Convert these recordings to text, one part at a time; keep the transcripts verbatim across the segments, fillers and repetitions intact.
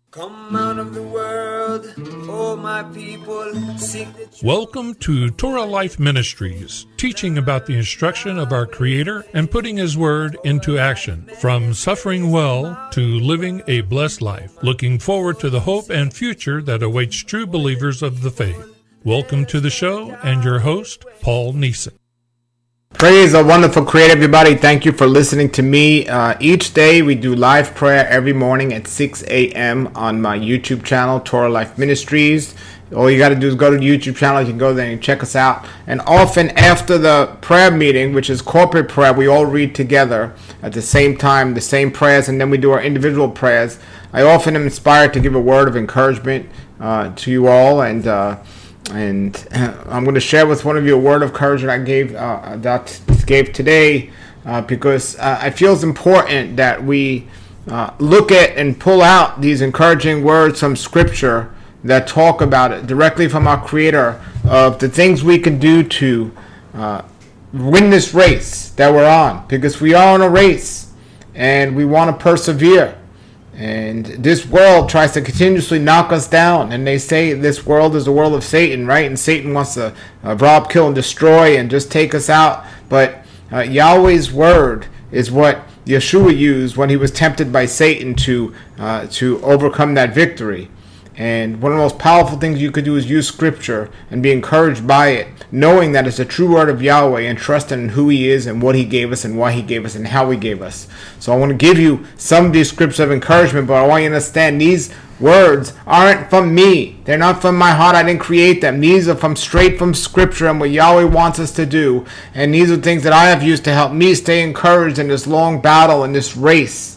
Come out of the world, oh my people, seek the truth. Welcome to Torah Life Ministries, teaching about the instruction of our Creator and putting His Word into action, from suffering well to living a blessed life. Looking forward to the hope and future that awaits true believers of the faith. Welcome to the show and your host, Paul Neeson. Praise a wonderful Creator, everybody. Thank you for listening to me. Uh, each day we do live prayer every morning at six a.m. on my YouTube channel, Torah Life Ministries. All you got to do is go to the YouTube channel. You can go there and check us out. And often after the prayer meeting, which is corporate prayer, we all read together at the same time, the same prayers, and then we do our individual prayers. I often am inspired to give a word of encouragement uh, to you all, and uh, And I'm going to share with one of you a word of courage that I gave uh, that gave today, uh, because uh, I feel it's important that we uh, look at and pull out these encouraging words from Scripture that talk about it directly from our Creator, of the things we can do to uh, win this race that we're on, because we are on a race and we want to persevere. And this world tries to continuously knock us down. And they say this world is the world of Satan, right? And Satan wants to uh, rob, kill, and destroy and just take us out. But uh, Yahweh's word is what Yeshua used when he was tempted by Satan to uh, to overcome that victory. And one of the most powerful things you could do is use Scripture and be encouraged by it, knowing that it's the true word of Yahweh, and trusting in who He is and what He gave us and why He gave us and how He gave us. So I want to give you some of these scriptures of encouragement, but I want you to understand these words aren't from me. They're not from my heart. I didn't create them. These are from straight from Scripture and what Yahweh wants us to do. And these are things that I have used to help me stay encouraged in this long battle, in this race.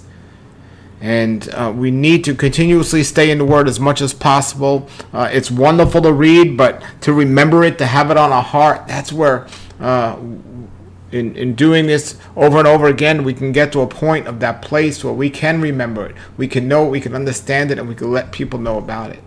And uh, we need to continuously stay in the Word as much as possible. Uh, it's wonderful to read, but to remember it, to have it on our heart, that's where, uh, in, in doing this over and over again, we can get to a point of that place where we can remember it. We can know it, we can understand it, and we can let people know about it.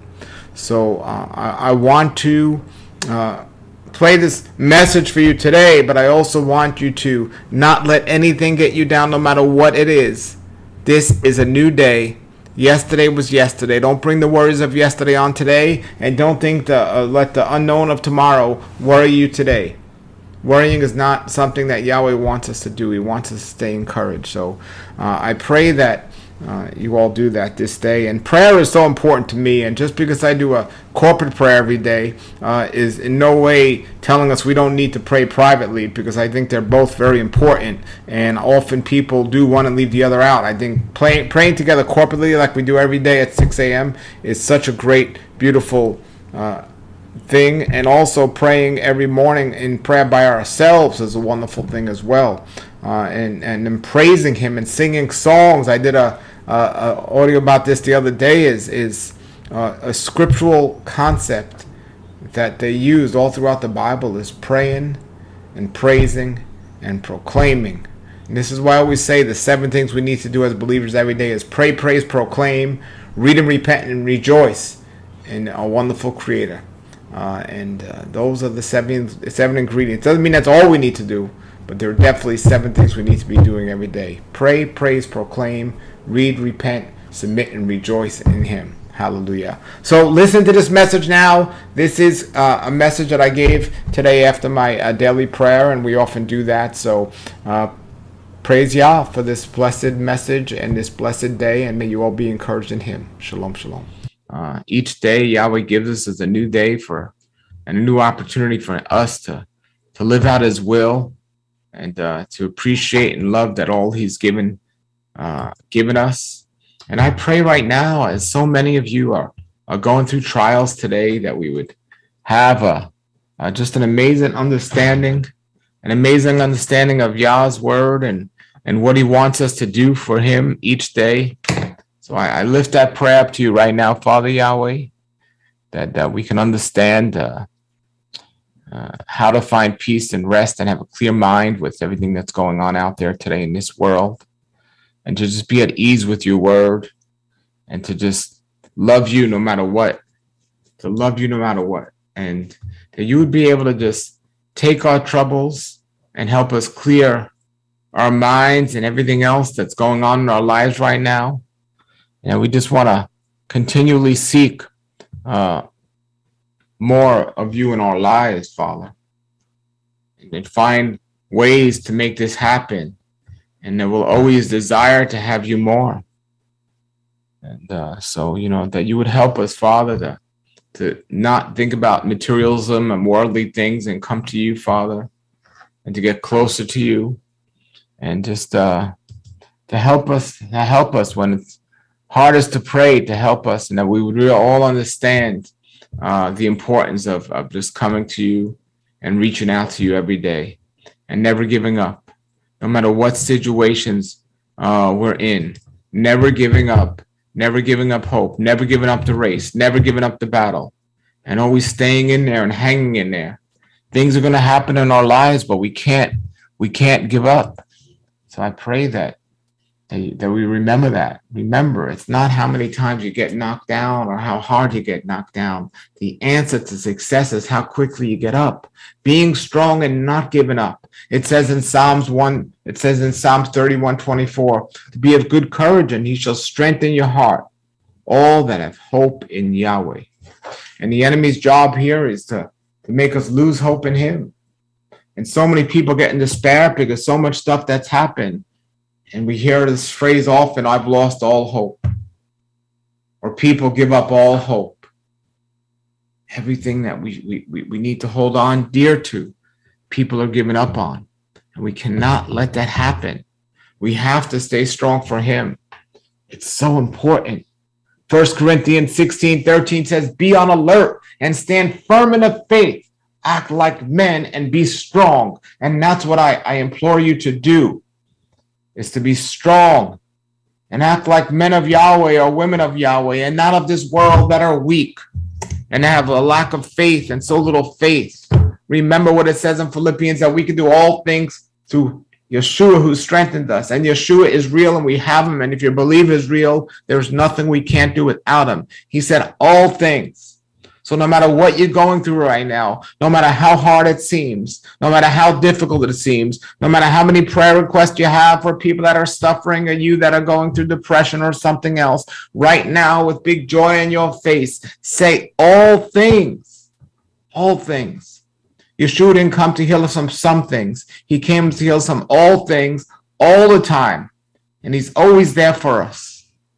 So uh, I, I want to uh, play this message for you today, but I also want you to not let anything get you down, no matter what it is. This is a new day. Yesterday was yesterday. Don't bring the worries of yesterday on today, and don't think to uh, let the unknown of tomorrow worry you today. Worrying is not something that Yahweh wants us to do. He wants us to stay encouraged. So uh, I pray that uh, you all do that this day. And prayer is so important to me. And just because I do a corporate prayer every day uh, is in no way telling us we don't need to pray privately, because I think they're both very important. And often people do want to leave the other out. I think play, praying together corporately like we do every day at six a.m. is such a great, beautiful uh thing. And also praying every morning in prayer by ourselves is a wonderful thing as well, uh, and and then praising Him and singing songs. I did a, a, a audio about this the other day. Is is uh, a scriptural concept that they used all throughout the Bible, is praying and praising and proclaiming. And this is why I always say the seven things we need to do as believers every day is pray, praise, proclaim, read and repent, and rejoice in our wonderful Creator. Uh, and uh, those are the seven seven ingredients. Doesn't mean that's all we need to do, but there are definitely seven things we need to be doing every day. Pray, praise, proclaim, read, repent, submit, and rejoice in Him. Hallelujah. So listen to this message now. This is uh, a message that I gave today after my uh, daily prayer, and we often do that. So uh, praise Yah for this blessed message and this blessed day, and may you all be encouraged in Him. Shalom, shalom. Uh, each day Yahweh gives us as a new day for and a new opportunity for us to to live out His will, and uh, to appreciate and love that all He's given uh, given us. And I pray right now, as so many of you are, are going through trials today, that we would have a, a just an amazing understanding, an amazing understanding of Yah's word and and what He wants us to do for Him each day. So I, I lift that prayer up to you right now, Father Yahweh, that, that we can understand uh, uh, how to find peace and rest and have a clear mind with everything that's going on out there today in this world, and to just be at ease with your word, and to just love you no matter what, to love you no matter what, and that you would be able to just take our troubles and help us clear our minds and everything else that's going on in our lives right now. And we just want to continually seek uh, more of you in our lives, Father, and find ways to make this happen. And that we'll always desire to have you more. And uh, so, you know, that you would help us, Father, to, to not think about materialism and worldly things and come to you, Father, and to get closer to you, and just uh, to help us, to help us when it's hardest to pray, to help us, and that we would really all understand uh, the importance of, of just coming to you and reaching out to you every day and never giving up. No matter what situations uh, we're in, never giving up, never giving up hope, never giving up the race, never giving up the battle, and always staying in there and hanging in there. Things are going to happen in our lives, but we can't, we can't give up. So I pray that, that we remember that. Remember, it's not how many times you get knocked down or how hard you get knocked down. The answer to success is how quickly you get up. Being strong and not giving up. It says in Psalms one, it says in Psalms thirty-one twenty-four, to be of good courage, and he shall strengthen your heart, all that have hope in Yahweh. And the enemy's job here is to, to make us lose hope in him. And so many people get in despair because so much stuff that's happened. And we hear this phrase often, I've lost all hope. Or people give up all hope. Everything that we, we, we need to hold on dear to, people are giving up on. And we cannot let that happen. We have to stay strong for him. It's so important. First Corinthians sixteen thirteen says, be on alert and stand firm in the faith. Act like men and be strong. And that's what I, I implore you to do, is to be strong and act like men of Yahweh or women of Yahweh and not of this world that are weak and have a lack of faith and so little faith. Remember what it says in Philippians, that we can do all things through Yeshua who strengthened us. And Yeshua is real and we have him. And if you believe is real, there's nothing we can't do without him. He said all things. So no matter what you're going through right now, no matter how hard it seems, no matter how difficult it seems, no matter how many prayer requests you have for people that are suffering or you that are going through depression or something else, right now with big joy in your face, say all things, all things. Yeshua didn't come to heal us from some things. He came to heal us from all things all the time. And he's always there for us.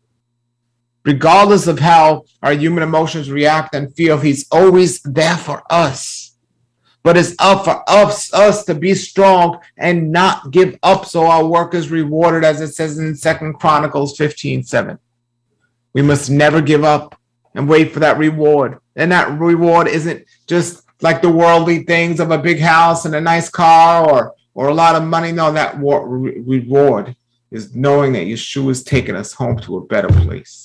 Regardless of how our human emotions react and feel, he's always there for us. But it's up for us, us to be strong and not give up so our work is rewarded, as it says in Second Chronicles fifteen seven. We must never give up and wait for that reward. And that reward isn't just like the worldly things of a big house and a nice car or, or a lot of money. No, that reward is knowing that Yeshua is taking us home to a better place.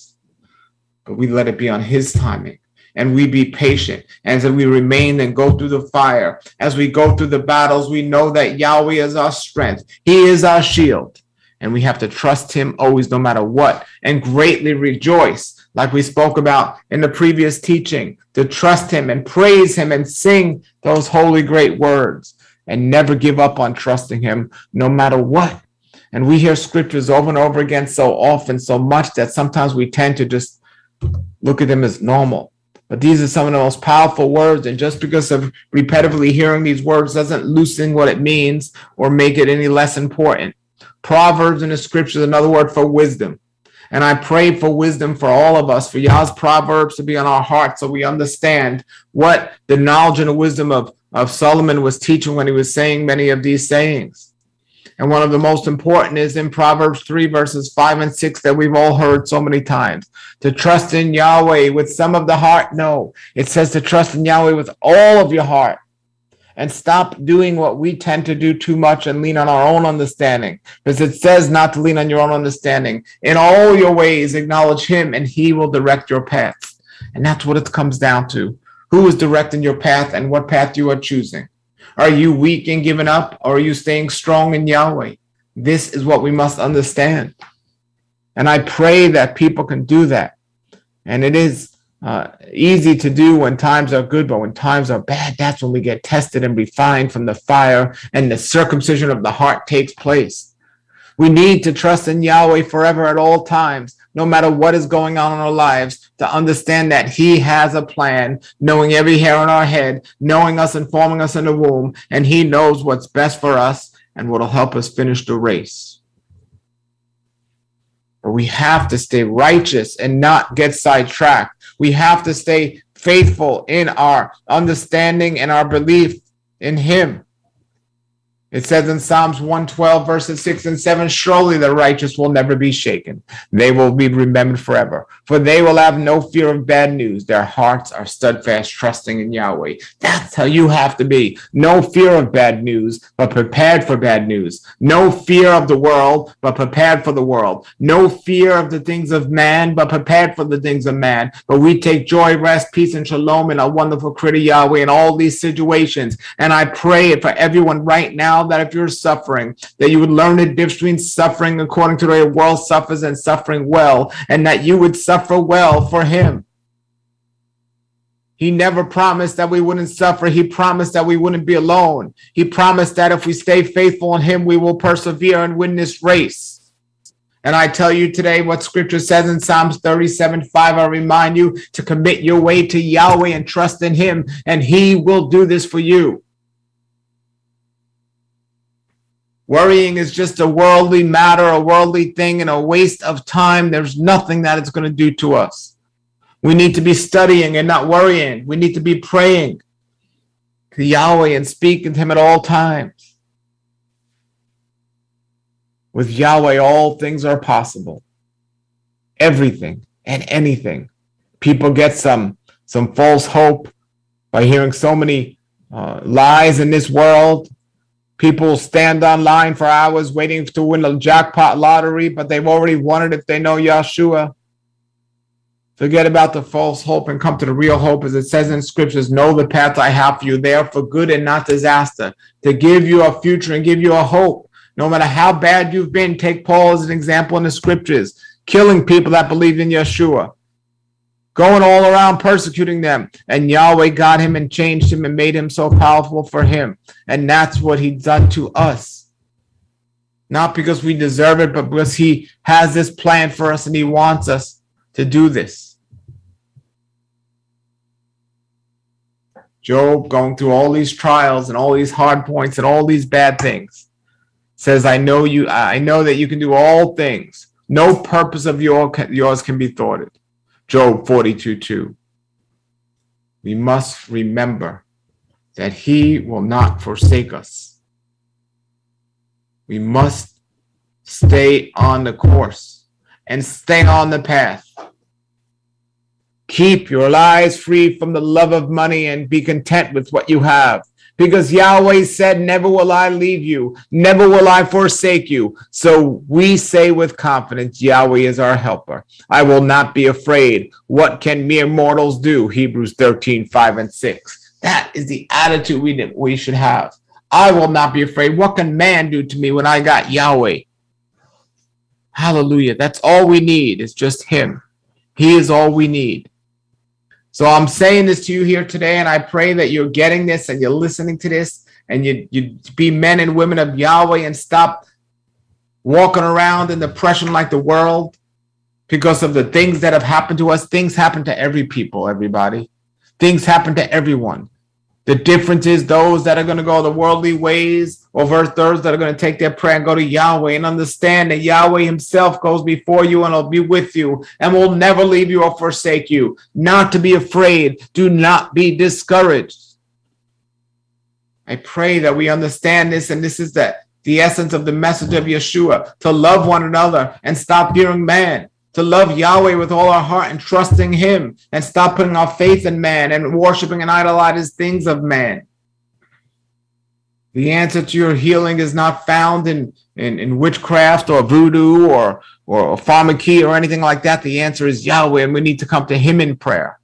But we let it be on his timing, and we be patient. And as we remain and go through the fire, as we go through the battles, we know that Yahweh is our strength. He is our shield. And we have to trust him always, no matter what, and greatly rejoice, like we spoke about in the previous teaching, to trust him and praise him and sing those holy great words and never give up on trusting him, no matter what. And we hear scriptures over and over again so often, so much that sometimes we tend to just look at them as normal. But these are some of the most powerful words, and just because of repetitively hearing these words doesn't loosen what it means or make it any less important. Proverbs in the scriptures is another word for wisdom. And I pray for wisdom for all of us, for Yah's Proverbs to be on our hearts so we understand what the knowledge and the wisdom of, of Solomon was teaching when he was saying many of these sayings. And one of the most important is in Proverbs three, verses five and six that we've all heard so many times. To trust in Yahweh with some of the heart? No. It says to trust in Yahweh with all of your heart. And stop doing what we tend to do too much and lean on our own understanding. Because it says not to lean on your own understanding. In all your ways, acknowledge him and he will direct your path. And that's what it comes down to. Who is directing your path and what path you are choosing? Are you weak and giving up, or are you staying strong in Yahweh? This is what we must understand. And I pray that people can do that. And it is uh, easy to do when times are good, but when times are bad, that's when we get tested and refined from the fire, and the circumcision of the heart takes place. We need to trust in Yahweh forever at all times, no matter what is going on in our lives, to understand that he has a plan, knowing every hair on our head, knowing us and forming us in the womb, and he knows what's best for us and what'll help us finish the race. But we have to stay righteous and not get sidetracked. We have to stay faithful in our understanding and our belief in him. It says in Psalms one twelve, verses six and seven, surely the righteous will never be shaken. They will be remembered forever. For they will have no fear of bad news. Their hearts are steadfast, trusting in Yahweh. That's how you have to be. No fear of bad news, but prepared for bad news. No fear of the world, but prepared for the world. No fear of the things of man, but prepared for the things of man. But we take joy, rest, peace, and shalom in our wonderful Creator Yahweh in all these situations. And I pray for everyone right now that if you're suffering, that you would learn the difference between suffering according to the way the world suffers and suffering well, and that you would suffer well for him. He never promised that we wouldn't suffer. He promised that we wouldn't be alone. He promised that if we stay faithful in him, we will persevere and win this race. And I tell you today what scripture says in Psalms thirty-seven five. I remind you to commit your way to Yahweh and trust in him, and he will do this for you. Worrying is just a worldly matter, a worldly thing, and a waste of time. There's nothing that it's going to do to us. We need to be studying and not worrying. We need to be praying to Yahweh and speaking to him at all times. With Yahweh, all things are possible. Everything and anything. People get some, some false hope by hearing so many uh, lies in this world. People stand online for hours waiting to win a jackpot lottery, but they've already won it if they know Yahshua. Forget about the false hope and come to the real hope. As it says in scriptures, know the path I have for you. They are for good and not disaster, to give you a future and give you a hope. No matter how bad you've been, take Paul as an example in the scriptures, killing people that believe in Yeshua, going all around persecuting them. And Yahweh got him and changed him and made him so powerful for him. And that's what he's done to us. Not because we deserve it, but because he has this plan for us and he wants us to do this. Job, going through all these trials and all these hard points and all these bad things, says, I know you, I know that you can do all things. No purpose of your, yours can be thwarted. Job forty-two two. We must remember that he will not forsake us. We must stay on the course and stay on the path. Keep your lives free from the love of money and be content with what you have. Because Yahweh said, never will I leave you, never will I forsake you. So we say with confidence, Yahweh is our helper. I will not be afraid. What can mere mortals do? Hebrews thirteen five and six. That is the attitude we, we should have. I will not be afraid. What can man do to me when I got Yahweh? Hallelujah. That's all we need. It's just him. He is all we need. So I'm saying this to you here today, and I pray that you're getting this and you're listening to this, and you, you be men and women of Yahweh and stop walking around in depression like the world because of the things that have happened to us. Things happen to every people, everybody. Things happen to everyone. The difference is those that are going to go the worldly ways over those that are going to take their prayer and go to Yahweh and understand that Yahweh himself goes before you and will be with you and will never leave you or forsake you. Not to be afraid. Do not be discouraged. I pray that we understand this, and this is the, the essence of the message of Yeshua, to love one another and stop fearing man. To love Yahweh with all our heart and trusting him and stop putting our faith in man and worshiping and idolizing things of man. The answer to your healing is not found in, in, in witchcraft or voodoo or, or, or pharmacy or anything like that. The answer is Yahweh, and we need to come to him in prayer.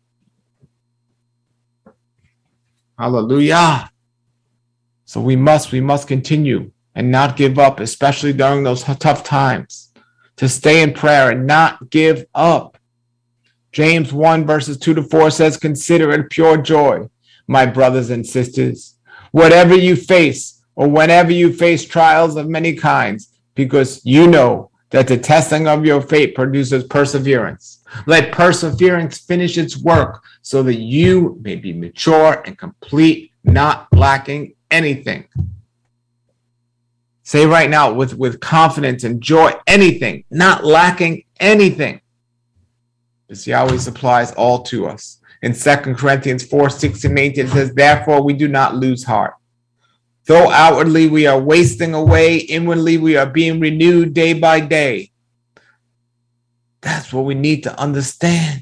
Hallelujah. So we must, we must continue and not give up, especially during those tough times. To stay in prayer and not give up. James one verses two to four says, consider it pure joy, my brothers and sisters, whatever you face or whenever you face trials of many kinds, because you know that the testing of your faith produces perseverance. Let perseverance finish its work so that you may be mature and complete, not lacking anything. Say right now with, with confidence and joy, anything, not lacking anything. Because Yahweh supplies all to us. In Second Corinthians four, sixteen and eighteen, it says, therefore we do not lose heart. Though outwardly we are wasting away, inwardly we are being renewed day by day. That's what we need to understand.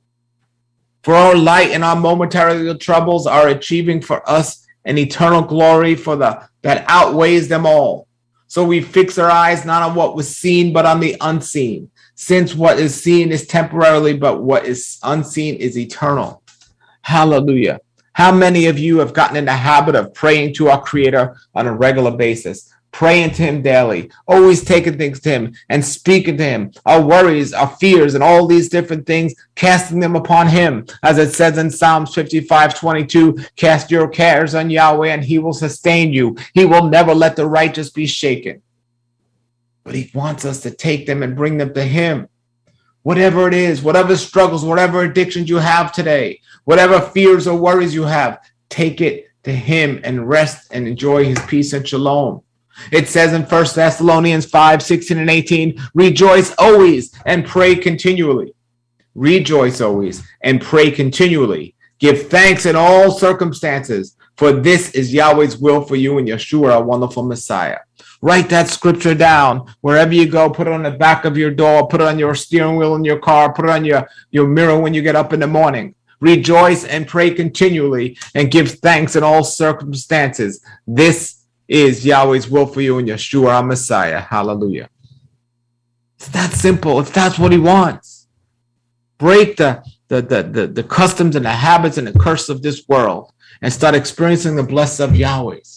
For our light and our momentary troubles are achieving for us an eternal glory for the that outweighs them all. So we fix our eyes not on what was seen, but on the unseen. Since what is seen is temporarily, but what is unseen is eternal. Hallelujah. How many of you have gotten in the habit of praying to our Creator on a regular basis, praying to Him daily, always taking things to Him and speaking to Him, our worries, our fears, and all these different things, casting them upon Him. As it says in Psalms fifty-five twenty-two, cast your cares on Yahweh and He will sustain you. He will never let the righteous be shaken. But He wants us to take them and bring them to Him. Whatever it is, whatever struggles, whatever addictions you have today, whatever fears or worries you have, take it to Him and rest and enjoy His peace and shalom. It says in First Thessalonians five, sixteen and eighteen, rejoice always and pray continually. Rejoice always and pray continually. Give thanks in all circumstances, for this is Yahweh's will for you and Yeshua, our wonderful Messiah. Write that scripture down wherever you go. Put it on the back of your door. Put it on your steering wheel in your car. Put it on your, your mirror when you get up in the morning. Rejoice and pray continually and give thanks in all circumstances. This is Yahweh's will for you and Yeshua, our Messiah. Hallelujah. It's that simple. If that's what He wants. Break the, the, the, the, the customs and the habits and the curse of this world and start experiencing the blessing of Yahweh's.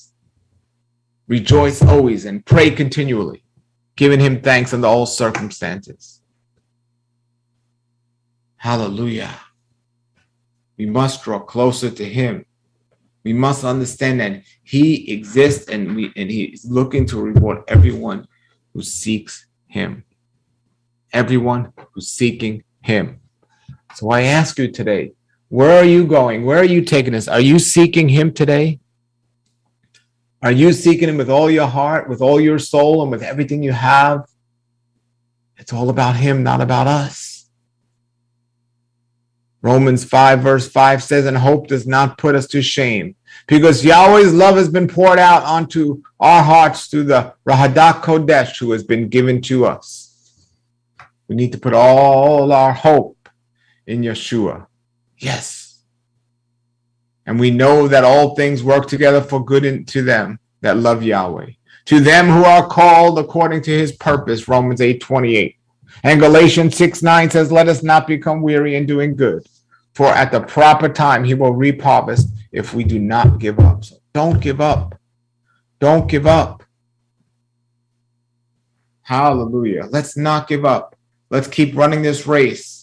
Rejoice always and pray continually, giving Him thanks under all circumstances. Hallelujah. We must draw closer to Him. We must understand that He exists and we and He is looking to reward everyone who seeks Him. Everyone who's seeking Him. So I ask you today, where are you going? Where are you taking us? Are you seeking Him today? Are you seeking Him with all your heart, with all your soul, and with everything you have? It's all about Him, not about us. Romans five verse five says, and hope does not put us to shame, because Yahweh's love has been poured out onto our hearts through the Rahadak Kodesh, who has been given to us. We need to put all our hope in Yeshua. Yes. And we know that all things work together for good to them that love Yahweh, to them who are called according to His purpose, Romans eight twenty-eight. And Galatians six nine says, let us not become weary in doing good, for at the proper time He will reap harvest if we do not give up. So don't give up. Don't give up. Hallelujah. Let's not give up. Let's keep running this race.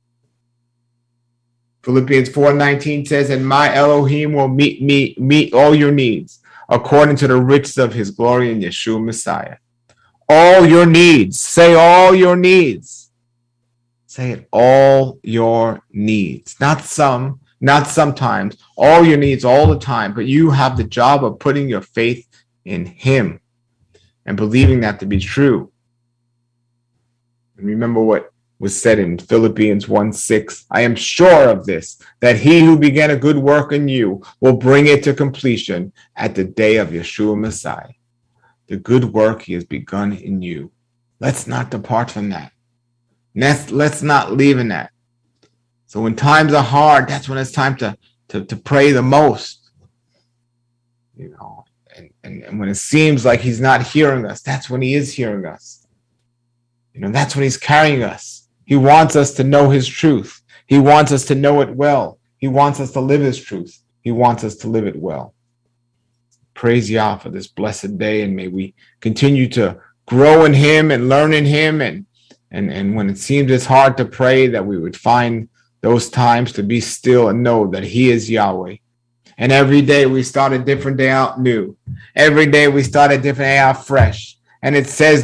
Philippians four nineteen says, and my Elohim will meet me, meet all your needs according to the riches of His glory in Yeshua Messiah. All your needs. Say all your needs. Say it, all your needs. Not some, not sometimes. All your needs all the time. But you have the job of putting your faith in Him and believing that to be true. And remember what was said in Philippians one six, I am sure of this, that He who began a good work in you will bring it to completion at the day of Yeshua Messiah. The good work He has begun in you. Let's not depart from that. Let's, let's not leave in that. So when times are hard, that's when it's time to, to, to pray the most. You know, and, and, and when it seems like He's not hearing us, that's when He is hearing us. You know, that's when He's carrying us. He wants us to know His truth. He wants us to know it well. He wants us to live His truth. He wants us to live it well. Praise Yah for this blessed day, and may we continue to grow in Him and learn in Him. And, and, and when it seems it's hard to pray, that we would find those times to be still and know that He is Yahweh. And every day we start a different day out new. Every day we start a different day out fresh. And it says that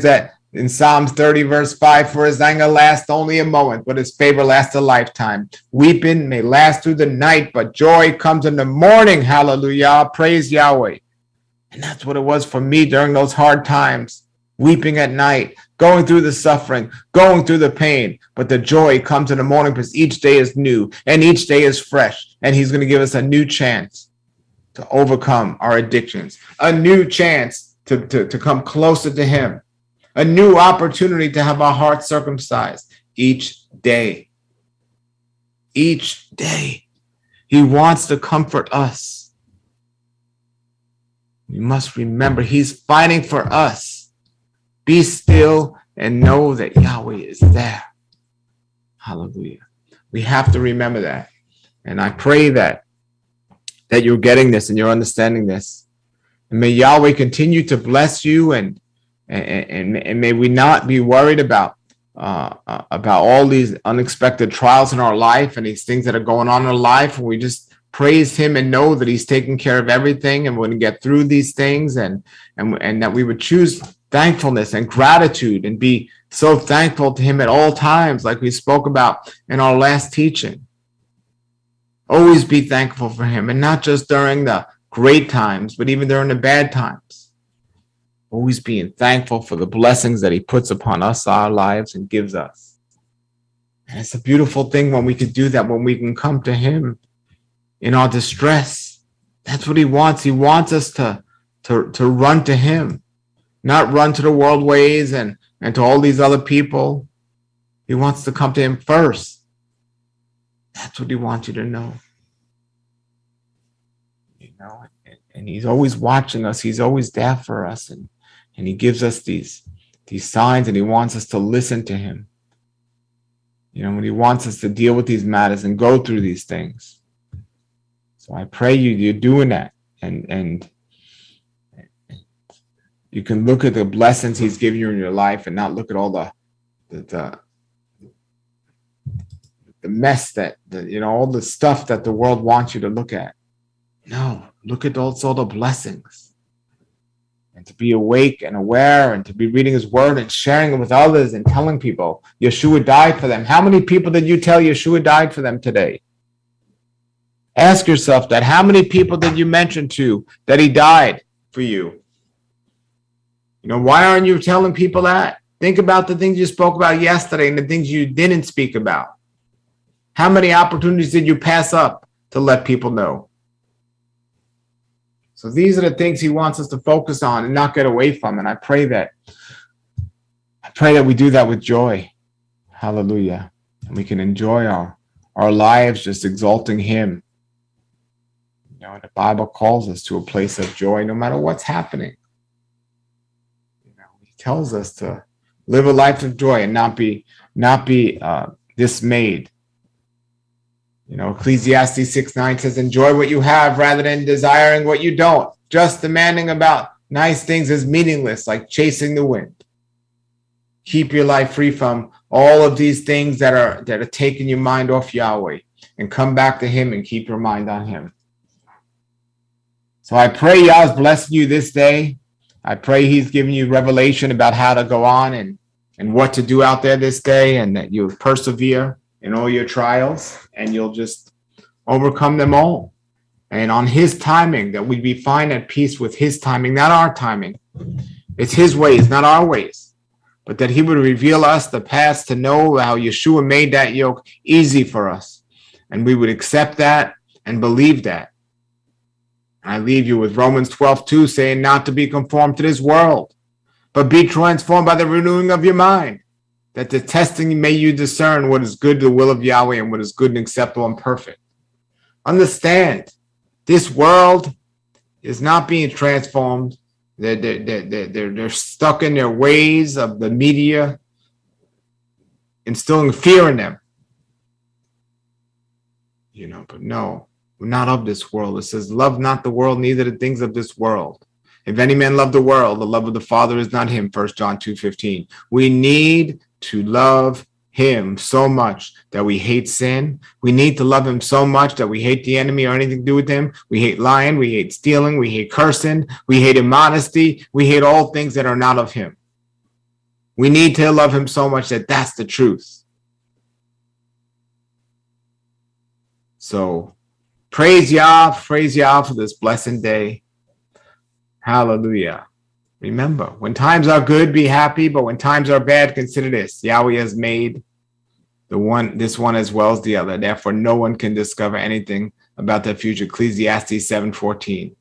In Psalms thirty, verse five, for his anger lasts only a moment, but his favor lasts a lifetime. Weeping may last through the night, but joy comes in the morning. Hallelujah. Praise Yahweh. And that's what it was for me during those hard times. Weeping at night, going through the suffering, going through the pain. But the joy comes in the morning because each day is new and each day is fresh. And he's going to give us a new chance to overcome our addictions, a new chance to, to, to come closer to him, a new opportunity to have our hearts circumcised each day. Each day. He wants to comfort us. You must remember, he's fighting for us. Be still and know that Yahweh is there. Hallelujah. We have to remember that. And I pray that, that you're getting this and you're understanding this. And may Yahweh continue to bless you, and, and, and, and may we not be worried about, uh, uh, about all these unexpected trials in our life and these things that are going on in our life. And we just praise him and know that he's taking care of everything, and we're going to get through these things, and, and, and that we would choose thankfulness and gratitude and be so thankful to him at all times, like we spoke about in our last teaching. Always be thankful for him, and not just during the great times, but even during the bad times. Always being thankful for the blessings that he puts upon us, our lives, and gives us. And it's a beautiful thing when we can do that, when we can come to him in our distress. That's what he wants. He wants us to, to, to run to him. Not run to the world ways and, and to all these other people. He wants to come to him first. That's what he wants you to know. You know, and, and he's always watching us. He's always there for us. And, and he gives us these, these signs, and he wants us to listen to him. You know, when he wants us to deal with these matters and go through these things. So I pray you, you're doing that. And, and, you can look at the blessings he's given you in your life and not look at all the the, the, the mess that, the, you know, all the stuff that the world wants you to look at. No, look at also the blessings. And to be awake and aware and to be reading his word and sharing it with others and telling people Yeshua died for them. How many people did you tell Yeshua died for them today? Ask yourself that. How many people did you mention to that he died for you? You know, why aren't you telling people that? Think about the things you spoke about yesterday and the things you didn't speak about. How many opportunities did you pass up to let people know? So these are the things he wants us to focus on and not get away from. And I pray that, I pray that we do that with joy. Hallelujah. And we can enjoy our, our lives just exalting him. You know, and the Bible calls us to a place of joy no matter what's happening. Tells us to live a life of joy and not be not be uh, dismayed. You know, Ecclesiastes six nine says, enjoy what you have rather than desiring what you don't. Just demanding about nice things is meaningless, like chasing the wind. Keep your life free from all of these things that are that are taking your mind off Yahweh, and come back to him and keep your mind on him. So I pray Yah's blessing you this day. I pray he's giving you revelation about how to go on and, and what to do out there this day, and that you'll persevere in all your trials and you'll just overcome them all. And on his timing, that we'd be fine at peace with his timing, not our timing. It's his ways, not our ways. But that he would reveal us the paths to know how Yeshua made that yoke easy for us. And we would accept that and believe that. I leave you with Romans twelve two, saying not to be conformed to this world, but be transformed by the renewing of your mind, that the testing may you discern what is good to the will of Yahweh and what is good and acceptable and perfect. Understand, this world is not being transformed. They're, they're, they're, they're, they're stuck in their ways of the media, instilling fear in them. You know, but no. We're not of this world. It says, love not the world, neither the things of this world. If any man love the world, the love of the Father is not him, First John two fifteen. We need to love him so much that we hate sin. We need to love him so much that we hate the enemy or anything to do with him. We hate lying. We hate stealing. We hate cursing. We hate immodesty. We hate all things that are not of him. We need to love him so much that that's the truth. So praise Yah, praise Yah for this blessed day. Hallelujah. Remember, when times are good, be happy, but when times are bad, consider this. Yahweh has made the one, this one as well as the other. Therefore, no one can discover anything about the future. Ecclesiastes seven fourteen.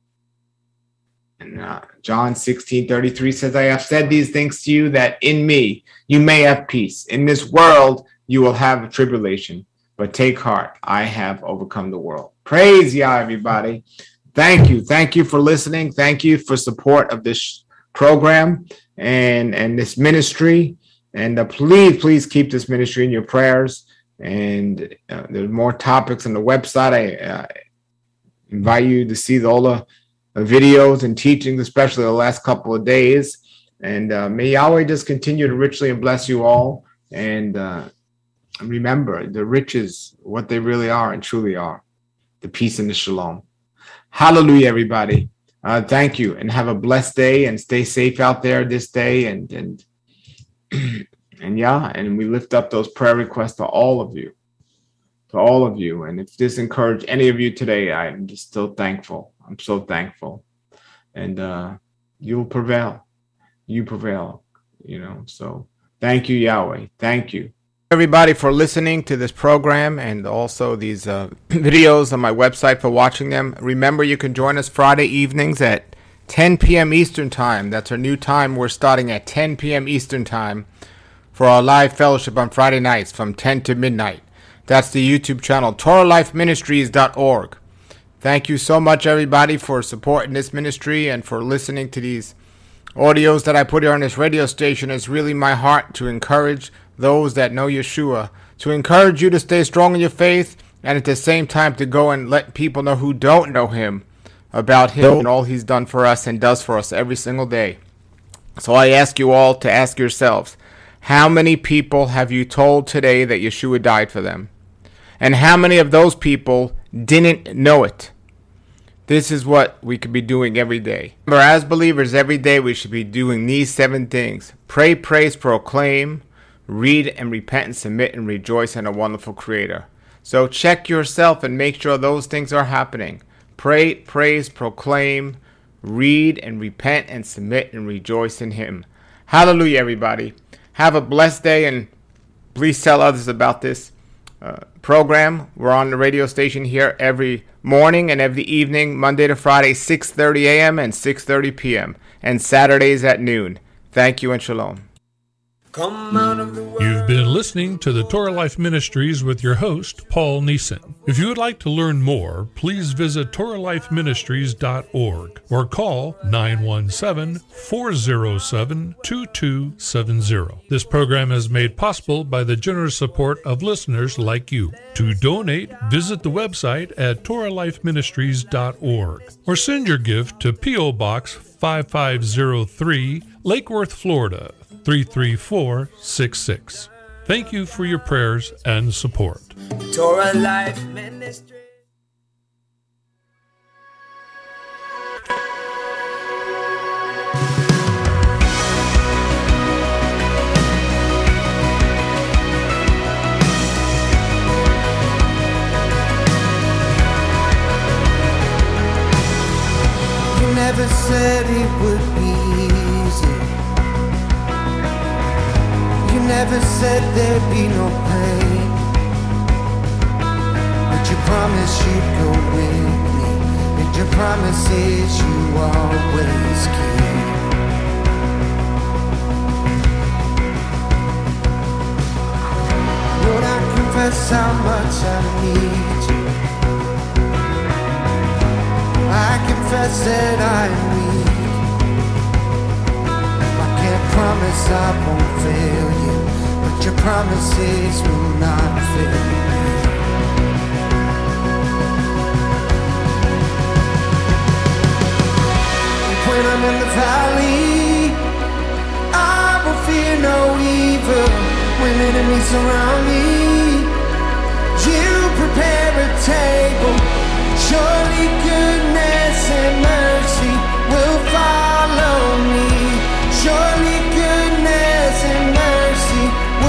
And uh, John sixteen thirty-three says, I have said these things to you that in me you may have peace. In this world you will have tribulation, but take heart, I have overcome the world. Praise Yah, everybody. Thank you. Thank you for listening. Thank you for support of this program and, and this ministry. And uh, please, please keep this ministry in your prayers. And uh, there's more topics on the website. I uh, invite you to see all the videos and teachings, especially the last couple of days. And uh, may Yahweh just continue to richly and bless you all. And uh, remember, the riches, what they really are and truly are, the peace and the shalom. Hallelujah, everybody. Uh, thank you, and have a blessed day, and stay safe out there this day. And and and yeah, and we lift up those prayer requests to all of you, to all of you. And if this encouraged any of you today, I'm just still thankful. I'm so thankful, and uh, you'll prevail. You prevail, you know. So thank you, Yahweh. Thank you, everybody, for listening to this program and also these uh, videos on my website, for watching them. Remember, you can join us Friday evenings at ten p.m. Eastern Time. That's our new time. We're starting at ten p.m. Eastern Time for our live fellowship on Friday nights from ten to midnight. That's the YouTube channel, Torah Life Ministries dot org. Thank you so much, everybody, for supporting this ministry and for listening to these audios that I put here on this radio station. It's really my heart to encourage those that know Yeshua, to encourage you to stay strong in your faith, and at the same time to go and let people know who don't know him about him and all he's done for us and does for us every single day. So I ask you all to ask yourselves, how many people have you told today that Yeshua died for them? And how many of those people didn't know it? This is what we could be doing every day. Remember, as believers, every day we should be doing these seven things. Pray, praise, proclaim, read and repent and submit and rejoice in a wonderful Creator. So check yourself and make sure those things are happening. Pray, praise, proclaim, read and repent and submit and rejoice in Him. Hallelujah, everybody. Have a blessed day, and please tell others about this uh, program. We're on the radio station here every morning and every evening, Monday to Friday, six thirty a.m. and six thirty p.m. and Saturdays at noon. Thank you and shalom. Come out of the world. You've been listening to the Torah Life Ministries with your host, Paul Neeson. If you would like to learn more, please visit Torah Life Ministries dot org or call nine one seven, four zero seven, two two seven zero. This program is made possible by the generous support of listeners like you. To donate, visit the website at Torah Life Ministries dot org or send your gift to P O. Box five five zero three, Lake Worth, Florida, three three four six six. Thank you for your prayers and support. Torah Life Ministry. You never said it would be easy. You never said there'd be no pain, but you promised you'd go with me, and your promises you always keep. Lord, I confess how much I need you. I confess that I'm weak. I can't promise I won't fail you, but your promises will not fail me. When I'm in the valley, I will fear no evil. When enemies surround me,